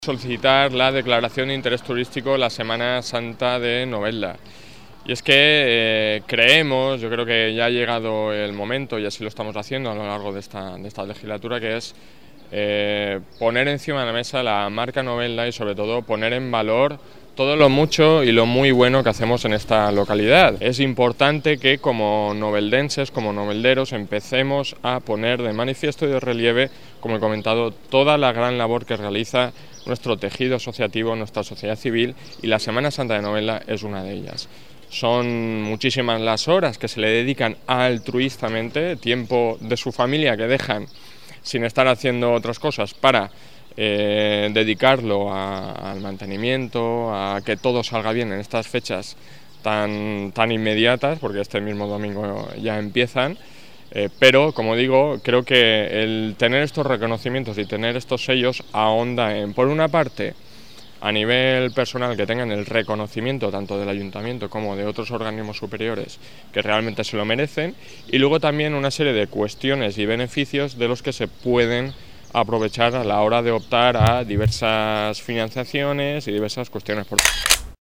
Solicitar la declaración de interés turístico la Semana Santa de Novelda. Y es que creemos, yo creo que ya ha llegado el momento, y así lo estamos haciendo a lo largo de esta legislatura, que es poner encima de la mesa la marca Novelda y sobre todo poner en valor todo lo mucho y lo muy bueno que hacemos en esta localidad. Es importante que como noveldenses, como novelderos, empecemos a poner de manifiesto y de relieve, como he comentado, toda la gran labor que realiza nuestro tejido asociativo, nuestra sociedad civil, y la Semana Santa de Novelda es una de ellas. Son muchísimas las horas que se le dedican altruistamente, tiempo de su familia que dejan sin estar haciendo otras cosas para dedicarlo al mantenimiento, a que todo salga bien en estas fechas tan inmediatas, porque este mismo domingo ya empiezan. Pero, como digo, creo que el tener estos reconocimientos y tener estos sellos ahonda en, por una parte, a nivel personal, que tengan el reconocimiento tanto del ayuntamiento como de otros organismos superiores que realmente se lo merecen, y luego también una serie de cuestiones y beneficios de los que se pueden aprovechar a la hora de optar a diversas financiaciones y diversas cuestiones.